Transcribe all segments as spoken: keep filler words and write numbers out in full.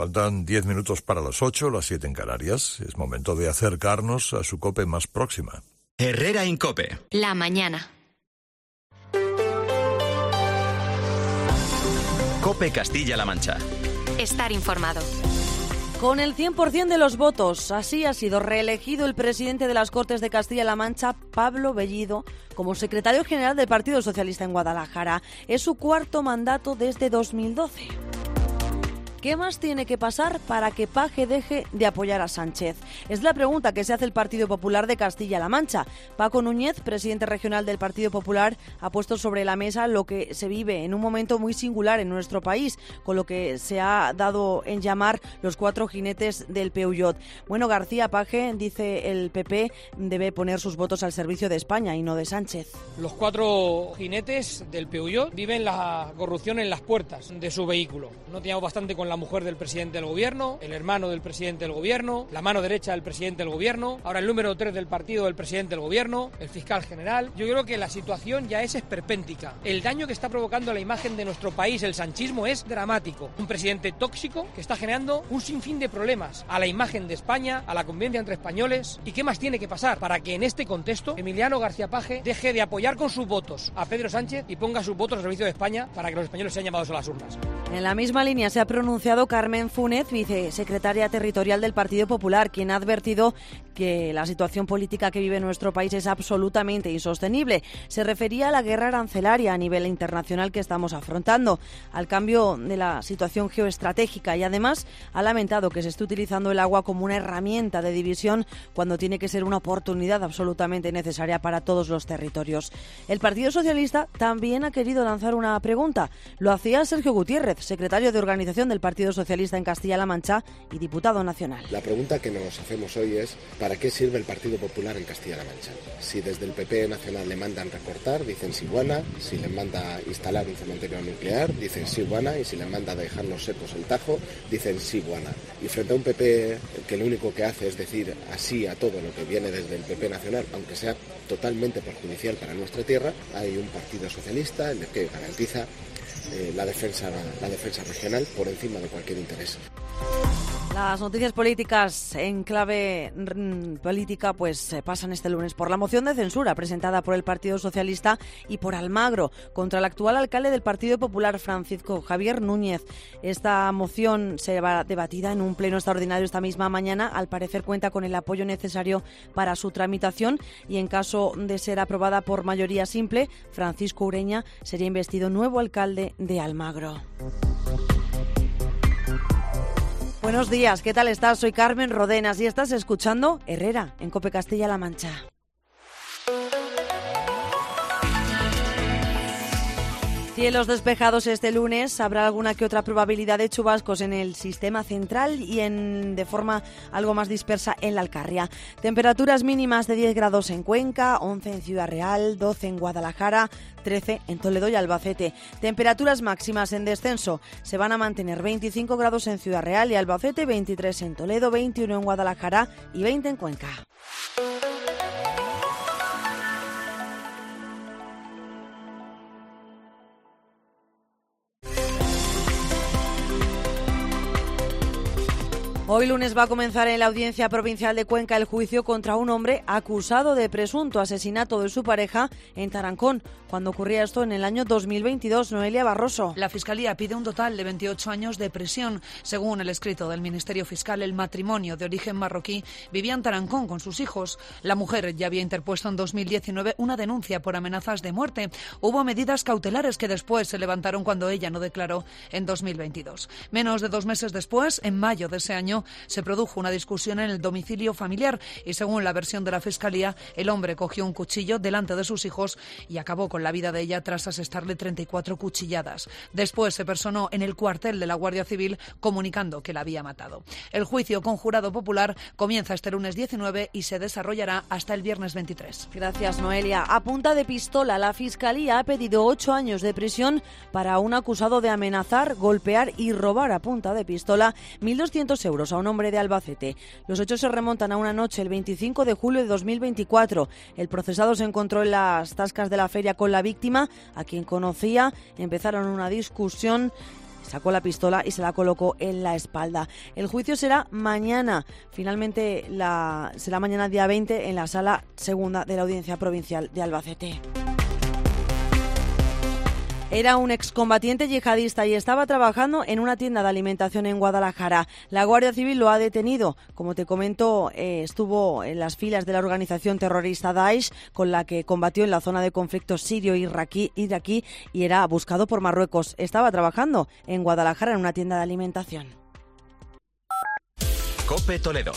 Faltan diez minutos para las ocho, las siete en Canarias. Es momento de acercarnos a su COPE más próxima. Herrera en COPE. La mañana. COPE Castilla-La Mancha. Estar informado. Con el cien por ciento de los votos, así ha sido reelegido el presidente de las Cortes de Castilla-La Mancha, Pablo Bellido, como secretario general del Partido Socialista en Guadalajara. Es su cuarto mandato desde dos mil doce. ¿Qué más tiene que pasar para que Paje deje de apoyar a Sánchez? Es la pregunta que se hace el Partido Popular de Castilla-La Mancha. Paco Núñez, presidente regional del Partido Popular, ha puesto sobre la mesa lo que se vive en un momento muy singular en nuestro país, con lo que se ha dado en llamar los cuatro jinetes del Peuyot. Bueno, García Paje, dice el P P, debe poner sus votos al servicio de España y no de Sánchez. Los cuatro jinetes del Peuyot viven la corrupción en las puertas de su vehículo. No teníamos bastante con la mujer del presidente del gobierno, el hermano del presidente del gobierno, la mano derecha del presidente del gobierno, ahora el número tres del partido del presidente del gobierno, el fiscal general. Yo creo que la situación ya es esperpéntica. El daño que está provocando a la imagen de nuestro país, el sanchismo, es dramático. Un presidente tóxico que está generando un sinfín de problemas a la imagen de España, a la convivencia entre españoles. ¿Y qué más tiene que pasar para que en este contexto Emiliano García Paje deje de apoyar con sus votos a Pedro Sánchez y ponga sus votos al servicio de España para que los españoles sean llamados a las urnas? En la misma línea se ha pronunciado Carmen Fúnez, vicesecretaria territorial del Partido Popular, quien ha advertido que la situación política que vive nuestro país es absolutamente insostenible. Se refería a la guerra arancelaria a nivel internacional que estamos afrontando, al cambio de la situación geoestratégica, y además ha lamentado que se esté utilizando el agua como una herramienta de división cuando tiene que ser una oportunidad absolutamente necesaria para todos los territorios. El Partido Socialista también ha querido lanzar una pregunta. Lo hacía Sergio Gutiérrez, secretario de Organización del Partido Socialista en Castilla-La Mancha y diputado nacional. La pregunta que nos hacemos hoy es ¿para qué sirve el Partido Popular en Castilla-La Mancha? Si desde el P P nacional le mandan recortar, dicen sí buena; si le manda instalar un cementerio nuclear, dicen sí buena; y si le manda dejarnos secos el Tajo, dicen sí buena. Y frente a un P P que lo único que hace es decir así a todo lo que viene desde el P P nacional, aunque sea totalmente perjudicial para nuestra tierra, hay un Partido Socialista en el que garantiza Eh, la defensa la defensa regional por encima de cualquier interés. Las noticias políticas en clave mm, política pues eh, pasan este lunes por la moción de censura presentada por el Partido Socialista y por Almagro contra el actual alcalde del Partido Popular, Francisco Javier Núñez. Esta moción será debatida en un pleno extraordinario esta misma mañana. Al parecer cuenta con el apoyo necesario para su tramitación y en caso de ser aprobada por mayoría simple, Francisco Ureña sería investido nuevo alcalde de Almagro. Buenos días, ¿qué tal estás? Soy Carmen Rodenas y estás escuchando Herrera en COPE Castilla-La Mancha. Cielos despejados este lunes, habrá alguna que otra probabilidad de chubascos en el sistema central y en, de forma algo más dispersa en la Alcarria. Temperaturas mínimas de diez grados en Cuenca, once en Ciudad Real, doce en Guadalajara, trece en Toledo y Albacete. Temperaturas máximas en descenso se van a mantener: veinticinco grados en Ciudad Real y Albacete, veintitrés en Toledo, veintiuno en Guadalajara y veinte en Cuenca. Hoy lunes va a comenzar en la Audiencia Provincial de Cuenca el juicio contra un hombre acusado de presunto asesinato de su pareja en Tarancón, cuando ocurría esto en el año dos mil veintidós. Noelia Barroso. La Fiscalía pide un total de veintiocho años de prisión. Según el escrito del Ministerio Fiscal, el matrimonio de origen marroquí vivía en Tarancón con sus hijos. La mujer ya había interpuesto en dos mil diecinueve una denuncia por amenazas de muerte. Hubo medidas cautelares que después se levantaron cuando ella no declaró en dos mil veintidós. Menos de dos meses después, en mayo de ese año, se produjo una discusión en el domicilio familiar y, según la versión de la Fiscalía, el hombre cogió un cuchillo delante de sus hijos y acabó con la vida de ella tras asestarle treinta y cuatro cuchilladas. Después se personó en el cuartel de la Guardia Civil comunicando que la había matado. El juicio con jurado popular comienza este lunes diecinueve y se desarrollará hasta el viernes veintitrés. Gracias, Noelia. A punta de pistola, la Fiscalía ha pedido ocho años de prisión para un acusado de amenazar, golpear y robar a punta de pistola mil doscientos euros a un hombre de Albacete. Los hechos se remontan a una noche el veinticinco de julio de dos mil veinticuatro. El procesado se encontró en las tascas de la feria con la víctima, a quien conocía. Empezaron una discusión sacó la pistola y se la colocó en la espalda. El juicio será mañana, finalmente la, será mañana día veinte en la sala segunda de la Audiencia Provincial de Albacete. Era un excombatiente yihadista y estaba trabajando en una tienda de alimentación en Guadalajara. La Guardia Civil lo ha detenido. Como te comento, eh, estuvo en las filas de la organización terrorista Daesh, con la que combatió en la zona de conflicto sirio-iraquí iraquí, y era buscado por Marruecos. Estaba trabajando en Guadalajara en una tienda de alimentación. COPE Toledo.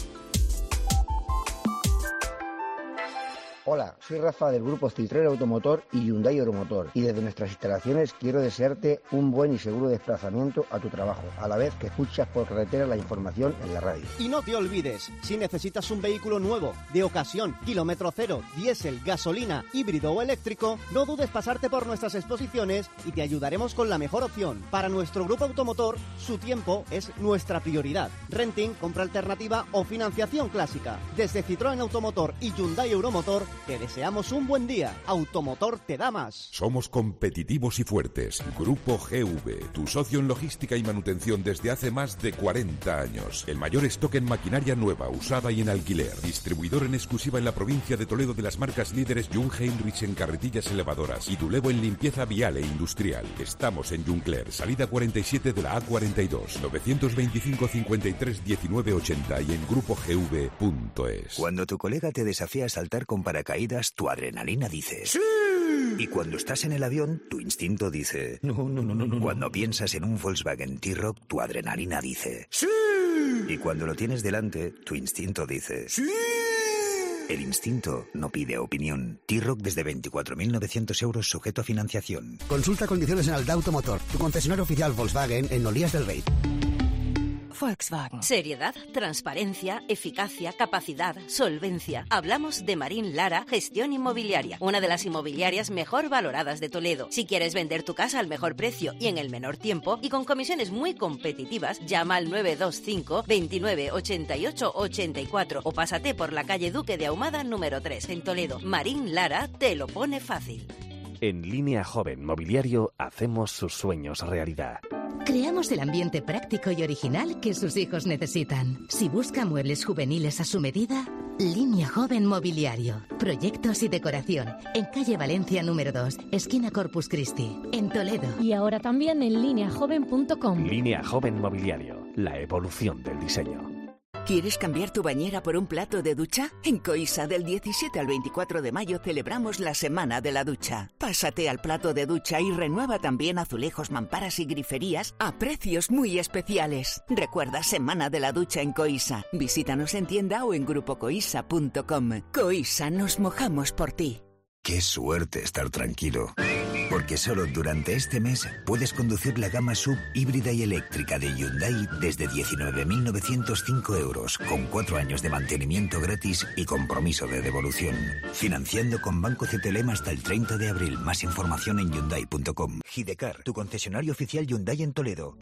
Hola, soy Rafa del grupo Citroën Automotor y Hyundai Euromotor, y desde nuestras instalaciones quiero desearte un buen y seguro desplazamiento a tu trabajo, a la vez que escuchas por carretera la información en la radio. Y no te olvides, si necesitas un vehículo nuevo, de ocasión, kilómetro cero, diésel, gasolina, híbrido o eléctrico, no dudes pasarte por nuestras exposiciones y te ayudaremos con la mejor opción. Para nuestro grupo automotor, su tiempo es nuestra prioridad. Renting, compra alternativa o financiación clásica. Desde Citroën Automotor y Hyundai Euromotor, te deseamos un buen día. Automotor te da más. Somos competitivos y fuertes. Grupo G V, tu socio en logística y manutención desde hace más de cuarenta años. El mayor stock en maquinaria nueva, usada y en alquiler. Distribuidor en exclusiva en la provincia de Toledo de las marcas líderes Jung Heinrich en carretillas elevadoras y Dulevo en limpieza vial e industrial. Estamos en Juncler, salida cuarenta y siete de la A cuarenta y dos, novecientos veinticinco cincuenta y tres diecinueve ochenta y en grupo g v punto es. Cuando tu colega te desafía a saltar con paracaídas, tu adrenalina dice ¡sí! Y cuando estás en el avión, tu instinto dice no, no, no, no, no. Cuando piensas en un Volkswagen T-Roc, tu adrenalina dice ¡sí! Y cuando lo tienes delante, tu instinto dice ¡sí! El instinto no pide opinión. T-Roc desde veinticuatro mil novecientos euros sujeto a financiación. Consulta condiciones en Alda Automotor, tu concesionario oficial Volkswagen en Olías del Rey. Volkswagen. Seriedad, transparencia, eficacia, capacidad, solvencia. Hablamos de Marín Lara Gestión Inmobiliaria, una de las inmobiliarias mejor valoradas de Toledo. Si quieres vender tu casa al mejor precio y en el menor tiempo y con comisiones muy competitivas, llama al nueve dos cinco, veintinueve, ochenta y ocho, ochenta y cuatro o pásate por la calle Duque de Ahumada número tres en Toledo. Marín Lara te lo pone fácil. En Línea Joven Mobiliario hacemos sus sueños realidad. Creamos el ambiente práctico y original que sus hijos necesitan. Si busca muebles juveniles a su medida, Línea Joven Mobiliario. Proyectos y decoración. En calle Valencia número dos, esquina Corpus Christi, en Toledo. Y ahora también en línea joven punto com. Línea Joven Mobiliario. La evolución del diseño. ¿Quieres cambiar tu bañera por un plato de ducha? En Coisa, del diecisiete al veinticuatro de mayo, celebramos la Semana de la Ducha. Pásate al plato de ducha y renueva también azulejos, mamparas y griferías a precios muy especiales. Recuerda, Semana de la Ducha en Coisa. Visítanos en tienda o en grupo coisa punto com. Coisa, nos mojamos por ti. Qué suerte estar tranquilo. Porque solo durante este mes puedes conducir la gama sub híbrida y eléctrica de Hyundai desde diecinueve mil novecientos cinco euros, con cuatro años de mantenimiento gratis y compromiso de devolución. Financiando con Banco C T L M hasta el treinta de abril. Más información en hyundai punto com. Gidecar, tu concesionario oficial Hyundai en Toledo.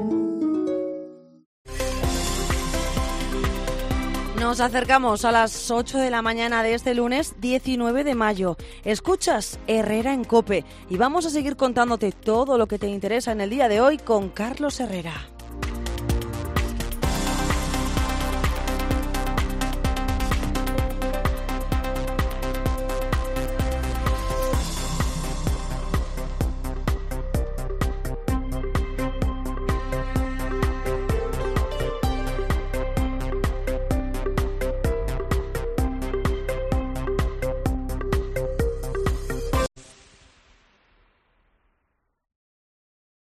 Nos acercamos a las ocho de la mañana de este lunes diecinueve de mayo. Escuchas Herrera en COPE y vamos a seguir contándote todo lo que te interesa en el día de hoy con Carlos Herrera.